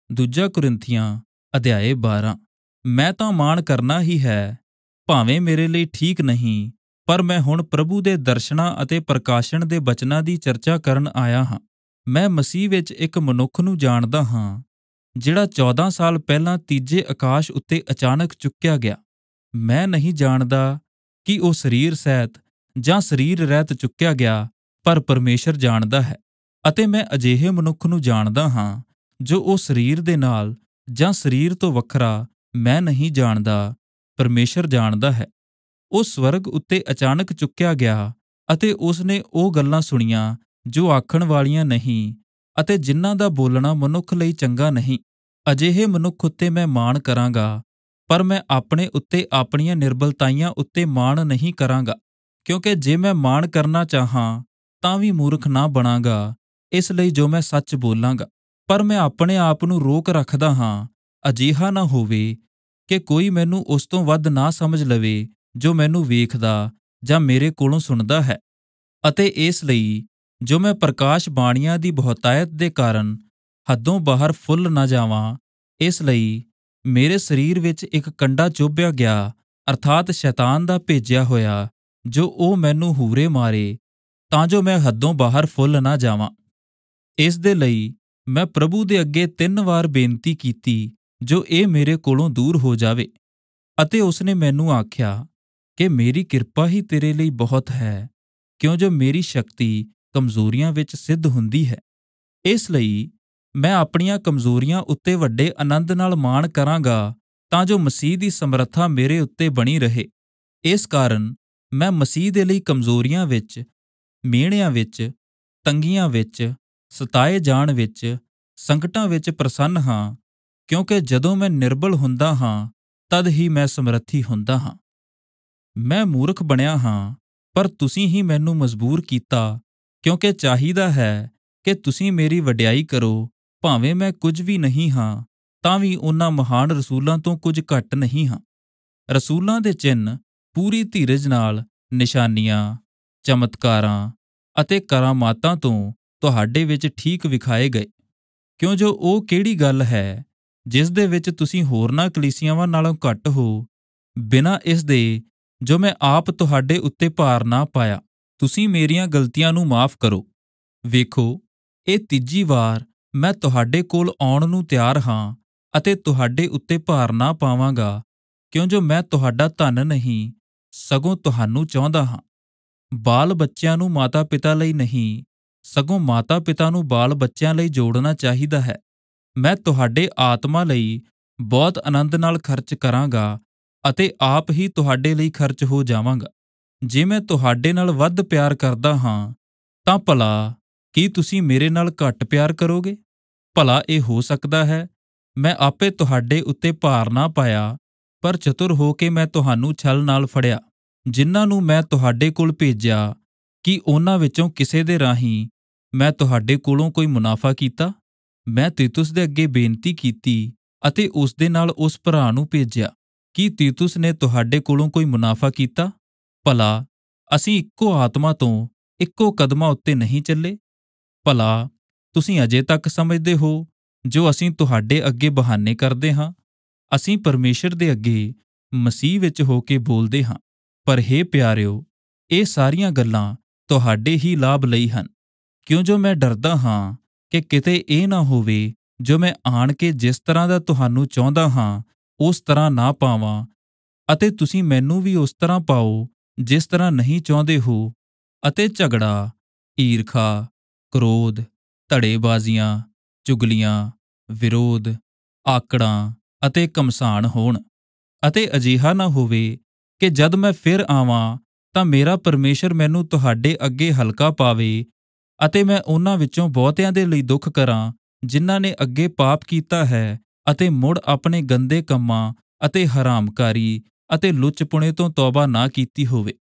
ਦੂਜਾ ਕੁਰਿੰਥੀਆਂ ਅਧਿਆਇ 12। ਮੈਂ ਤਾਂ ਮਾਣ ਕਰਨਾ ਹੀ ਹੈ, ਭਾਵੇਂ ਮੇਰੇ ਲਈ ਠੀਕ ਨਹੀਂ, ਪਰ ਮੈਂ ਹੁਣ ਪ੍ਰਭੂ ਦੇ ਦਰਸ਼ਨਾਂ ਅਤੇ ਪ੍ਰਕਾਸ਼ਣ ਦੇ ਬਚਨਾਂ ਦੀ ਚਰਚਾ ਕਰਨ ਆਇਆ ਹਾਂ। ਮੈਂ ਮਸੀਹ ਵਿੱਚ ਇੱਕ ਮਨੁੱਖ ਨੂੰ ਜਾਣਦਾ ਹਾਂ, ਜਿਹੜਾ 14 ਸਾਲ ਪਹਿਲਾਂ ਤੀਜੇ ਆਕਾਸ਼ ਉੱਤੇ ਅਚਾਨਕ ਚੁੱਕਿਆ ਗਿਆ। ਮੈਂ ਨਹੀਂ ਜਾਣਦਾ ਕਿ ਉਹ ਸਰੀਰ ਸਹਿਤ ਜਾਂ ਸਰੀਰ ਰਹਿਤ ਚੁੱਕਿਆ ਗਿਆ, ਪਰ ਪਰਮੇਸ਼ਰ ਜਾਣਦਾ ਹੈ। ਅਤੇ ਮੈਂ ਅਜਿਹੇ ਮਨੁੱਖ ਨੂੰ ਜਾਣਦਾ ਹਾਂ ਜੋ ਉਹ ਸਰੀਰ ਦੇ ਨਾਲ ਜਾਂ ਸਰੀਰ ਤੋਂ ਵੱਖਰਾ ਮੈਂ ਨਹੀਂ ਜਾਣਦਾ, ਪਰਮੇਸ਼ਰ ਜਾਣਦਾ ਹੈ। ਉਹ ਸਵਰਗ ਉੱਤੇ ਅਚਾਨਕ ਚੁੱਕਿਆ ਗਿਆ ਅਤੇ ਉਸ ਨੇ ਉਹ ਗੱਲਾਂ ਸੁਣੀਆਂ ਜੋ ਆਖਣ ਵਾਲੀਆਂ ਨਹੀਂ ਅਤੇ ਜਿਨ੍ਹਾਂ ਦਾ ਬੋਲਣਾ ਮਨੁੱਖ ਲਈ ਚੰਗਾ ਨਹੀਂ। ਅਜਿਹੇ ਮਨੁੱਖ ਉੱਤੇ ਮੈਂ ਮਾਣ ਕਰਾਂਗਾ, ਪਰ ਮੈਂ ਆਪਣੇ ਉੱਤੇ ਆਪਣੀਆਂ ਨਿਰਬਲਤਾਈਆਂ ਉੱਤੇ ਮਾਣ ਨਹੀਂ ਕਰਾਂਗਾ, ਕਿਉਂਕਿ ਜੇ ਮੈਂ ਮਾਣ ਕਰਨਾ ਚਾਹਾਂ ਤਾਂ ਵੀ ਮੂਰਖ ਨਾ ਬਣਾਂਗਾ, ਇਸ ਲਈ ਜੋ ਮੈਂ ਸੱਚ ਬੋਲਾਂਗਾ। ਪਰ ਮੈਂ ਆਪਣੇ ਆਪ ਨੂੰ ਰੋਕ ਰੱਖਦਾ ਹਾਂ, ਅਜਿਹਾ ਨਾ ਹੋਵੇ ਕਿ ਕੋਈ ਮੈਨੂੰ ਉਸ ਤੋਂ ਵੱਧ ਨਾ ਸਮਝ ਲਵੇ ਜੋ ਮੈਨੂੰ ਵੇਖਦਾ ਜਾਂ ਮੇਰੇ ਕੋਲੋਂ ਸੁਣਦਾ ਹੈ। ਅਤੇ ਇਸ ਲਈ ਜੋ ਮੈਂ ਪ੍ਰਕਾਸ਼ ਬਾਣੀਆਂ ਦੀ ਬਹੁਤਾਇਤ ਦੇ ਕਾਰਨ ਹੱਦੋਂ ਬਾਹਰ ਫੁੱਲ ਨਾ ਜਾਵਾਂ, ਇਸ ਲਈ ਮੇਰੇ ਸਰੀਰ ਵਿੱਚ ਇੱਕ ਕੰਡਾ ਚੁਭਿਆ ਗਿਆ, ਅਰਥਾਤ ਸ਼ੈਤਾਨ ਦਾ ਭੇਜਿਆ ਹੋਇਆ, ਜੋ ਉਹ ਮੈਨੂੰ ਹੂਰੇ ਮਾਰੇ, ਤਾਂ ਜੋ ਮੈਂ ਹੱਦੋਂ ਬਾਹਰ ਫੁੱਲ ਨਾ ਜਾਵਾਂ। ਇਸ ਦੇ ਲਈ ਮੈਂ ਪ੍ਰਭੂ ਦੇ ਅੱਗੇ 3 ਵਾਰ ਬੇਨਤੀ ਕੀਤੀ ਜੋ ਇਹ ਮੇਰੇ ਕੋਲੋਂ ਦੂਰ ਹੋ ਜਾਵੇ। ਅਤੇ ਉਸਨੇ ਮੈਨੂੰ ਆਖਿਆ ਕਿ ਮੇਰੀ ਕਿਰਪਾ ਹੀ ਤੇਰੇ ਲਈ ਬਹੁਤ ਹੈ, ਕਿਉਂ ਜੋ ਮੇਰੀ ਸ਼ਕਤੀ ਕਮਜ਼ੋਰੀਆਂ ਵਿੱਚ ਸਿੱਧ ਹੁੰਦੀ ਹੈ। ਇਸ ਲਈ ਮੈਂ ਆਪਣੀਆਂ ਕਮਜ਼ੋਰੀਆਂ ਉੱਤੇ ਵੱਡੇ ਆਨੰਦ ਨਾਲ ਮਾਣ ਕਰਾਂਗਾ, ਤਾਂ ਜੋ ਮਸੀਹ ਦੀ ਸਮਰੱਥਾ ਮੇਰੇ ਉੱਤੇ ਬਣੀ ਰਹੇ। ਇਸ ਕਾਰਨ ਮੈਂ ਮਸੀਹ ਦੇ ਲਈ ਕਮਜ਼ੋਰੀਆਂ ਵਿੱਚ, ਮਿਹਣਿਆਂ ਵਿੱਚ, ਤੰਗੀਆਂ ਵਿੱਚ, ਸਤਾਏ ਜਾਣ ਵਿੱਚ, ਸੰਕਟਾਂ ਵਿੱਚ ਪ੍ਰਸੰਨ ਹਾਂ, ਕਿਉਂਕਿ ਜਦੋਂ ਮੈਂ ਨਿਰਬਲ ਹੁੰਦਾ ਹਾਂ ਤਦ ਹੀ ਮੈਂ ਸਮਰੱਥੀ ਹੁੰਦਾ ਹਾਂ। ਮੈਂ ਮੂਰਖ ਬਣਿਆ ਹਾਂ, ਪਰ ਤੁਸੀਂ ਹੀ ਮੈਨੂੰ ਮਜਬੂਰ ਕੀਤਾ, ਕਿਉਂਕਿ ਚਾਹੀਦਾ ਹੈ ਕਿ ਤੁਸੀਂ ਮੇਰੀ ਵਡਿਆਈ ਕਰੋ। ਭਾਵੇਂ ਮੈਂ ਕੁਝ ਵੀ ਨਹੀਂ ਹਾਂ, ਤਾਂ ਵੀ ਉਹਨਾਂ ਮਹਾਨ ਰਸੂਲਾਂ ਤੋਂ ਕੁਝ ਘੱਟ ਨਹੀਂ ਹਾਂ। ਰਸੂਲਾਂ ਦੇ ਚਿੰਨ੍ਹ ਪੂਰੀ ਧੀਰਜ ਨਾਲ ਨਿਸ਼ਾਨੀਆਂ, ਚਮਤਕਾਰਾਂ ਅਤੇ ਕਰਾਮਾਤਾਂ ਤੋਂ ਤੁਹਾਡੇ ਵਿੱਚ ਠੀਕ ਵਿਖਾਏ ਗਏ, ਕਿਉਂ ਜੋ ਉਹ ਕਿਹੜੀ ਗੱਲ ਹੈ ਜਿਸ ਦੇ ਵਿੱਚ ਤੁਸੀਂ ਹੋਰਨਾਂ ਕਲੀਸਿਆਵਾਂ ਨਾਲੋਂ ਘੱਟ ਹੋ, ਬਿਨਾਂ ਇਸ ਦੇ ਜੋ ਮੈਂ ਆਪ ਤੁਹਾਡੇ ਉੱਤੇ ਭਾਰ ਨਾ ਪਾਇਆ। ਤੁਸੀਂ ਮੇਰੀਆਂ ਗਲਤੀਆਂ ਨੂੰ ਮਾਫ਼ ਕਰੋ। ਵੇਖੋ, ਇਹ ਤੀਜੀ ਵਾਰ ਮੈਂ ਤੁਹਾਡੇ ਕੋਲ ਆਉਣ ਨੂੰ ਤਿਆਰ ਹਾਂ ਅਤੇ ਤੁਹਾਡੇ ਉੱਤੇ ਭਾਰ ਨਾ ਪਾਵਾਂਗਾ, ਕਿਉਂ ਜੋ ਮੈਂ ਤੁਹਾਡਾ ਧਨ ਨਹੀਂ, ਸਗੋਂ ਤੁਹਾਨੂੰ ਚਾਹੁੰਦਾ ਹਾਂ। ਬਾਲ ਬੱਚਿਆਂ ਨੂੰ ਮਾਤਾ ਪਿਤਾ ਲਈ ਨਹੀਂ, ਸਗੋਂ ਮਾਤਾ ਪਿਤਾ ਨੂੰ ਬਾਲ ਬੱਚਿਆਂ ਲਈ ਜੋੜਨਾ ਚਾਹੀਦਾ ਹੈ। ਮੈਂ ਤੁਹਾਡੇ ਆਤਮਾ ਲਈ ਬਹੁਤ ਆਨੰਦ ਨਾਲ ਖਰਚ ਕਰਾਂਗਾ ਅਤੇ ਆਪ ਹੀ ਤੁਹਾਡੇ ਲਈ ਖਰਚ ਹੋ ਜਾਵਾਂਗਾ। ਜੇ ਮੈਂ ਤੁਹਾਡੇ ਨਾਲ ਵੱਧ ਪਿਆਰ ਕਰਦਾ ਹਾਂ, ਤਾਂ ਭਲਾ ਕੀ ਤੁਸੀਂ ਮੇਰੇ ਨਾਲ ਘੱਟ ਪਿਆਰ ਕਰੋਗੇ? ਭਲਾ ਇਹ ਹੋ ਸਕਦਾ ਹੈ ਮੈਂ ਆਪੇ ਤੁਹਾਡੇ ਉੱਤੇ ਭਾਰ ਨਾ ਪਾਇਆ, ਪਰ ਚਤੁਰ ਹੋ ਕੇ ਮੈਂ ਤੁਹਾਨੂੰ ਛਲ ਨਾਲ ਫੜਿਆ। ਜਿਨ੍ਹਾਂ ਨੂੰ ਮੈਂ ਤੁਹਾਡੇ ਕੋਲ ਭੇਜਿਆ, ਕੀ ਉਹਨਾਂ ਵਿੱਚੋਂ ਕਿਸੇ ਦੇ ਰਾਹੀਂ ਮੈਂ ਤੁਹਾਡੇ ਕੋਲੋਂ ਕੋਈ ਮੁਨਾਫਾ ਕੀਤਾ? ਮੈਂ ਤੀਤੁਸ ਦੇ ਅੱਗੇ ਬੇਨਤੀ ਕੀਤੀ ਅਤੇ ਉਸ ਦੇ ਨਾਲ ਉਸ ਭਰਾ ਨੂੰ ਭੇਜਿਆ। ਕੀ ਤੀਤੁਸ ਨੇ ਤੁਹਾਡੇ ਕੋਲੋਂ ਕੋਈ ਮੁਨਾਫਾ ਕੀਤਾ? ਭਲਾ ਅਸੀਂ ਇੱਕੋ ਆਤਮਾ ਤੋਂ ਇੱਕੋ ਕਦਮਾਂ ਉੱਤੇ ਨਹੀਂ ਚੱਲੇ? ਭਲਾ ਤੁਸੀਂ ਅਜੇ ਤੱਕ ਸਮਝਦੇ ਹੋ ਜੋ ਅਸੀਂ ਤੁਹਾਡੇ ਅੱਗੇ ਬਹਾਨੇ ਕਰਦੇ ਹਾਂ? ਅਸੀਂ ਪਰਮੇਸ਼ਰ ਦੇ ਅੱਗੇ ਮਸੀਹ ਵਿੱਚ ਹੋ ਕੇ ਬੋਲਦੇ ਹਾਂ। ਪਰ ਹੇ ਪਿਆਰਿਓ, ਇਹ ਸਾਰੀਆਂ ਗੱਲਾਂ ਤੁਹਾਡੇ ਹੀ ਲਾਭ ਲਈ ਹਨ, ਕਿਉਂ ਜੋ ਮੈਂ ਡਰਦਾ ਹਾਂ ਕਿ ਕਿਤੇ ਇਹ ਨਾ ਹੋਵੇ ਜੋ ਮੈਂ ਆਣ ਕੇ ਜਿਸ ਤਰ੍ਹਾਂ ਦਾ ਤੁਹਾਨੂੰ ਚਾਹੁੰਦਾ ਹਾਂ ਉਸ ਤਰ੍ਹਾਂ ਨਾ ਪਾਵਾਂ, ਅਤੇ ਤੁਸੀਂ ਮੈਨੂੰ ਵੀ ਉਸ ਤਰ੍ਹਾਂ ਪਾਓ ਜਿਸ ਤਰ੍ਹਾਂ ਨਹੀਂ ਚਾਹੁੰਦੇ ਹੋ, ਅਤੇ ਝਗੜਾ, ਈਰਖਾ, ਕ੍ਰੋਧ, ਧੜੇਬਾਜ਼ੀਆਂ, ਚੁਗਲੀਆਂ, ਵਿਰੋਧ, ਆਕੜਾਂ ਅਤੇ ਘਮਸਾਣ ਹੋਣ। ਅਤੇ ਅਜਿਹਾ ਨਾ ਹੋਵੇ ਕਿ ਜਦ ਮੈਂ ਫਿਰ ਆਵਾਂ ਤਾਂ ਮੇਰਾ ਪਰਮੇਸ਼ਰ ਮੈਨੂੰ ਤੁਹਾਡੇ ਅੱਗੇ ਹਲਕਾ ਪਾਵੇ ਅਤੇ ਮੈਂ ਉਹਨਾਂ ਵਿੱਚੋਂ ਬਹੁਤਿਆਂ ਦੇ ਲਈ ਦੁੱਖ ਕਰਾਂ ਜਿਨ੍ਹਾਂ ਨੇ ਅੱਗੇ ਪਾਪ ਕੀਤਾ ਹੈ ਅਤੇ ਮੁੜ ਆਪਣੇ ਗੰਦੇ ਕੰਮਾਂ ਅਤੇ ਹਰਾਮਕਾਰੀ ਅਤੇ ਲੁੱਚਪੁਣੇ ਤੋਂ ਤੌਬਾ ਨਾ ਕੀਤੀ ਹੋਵੇ।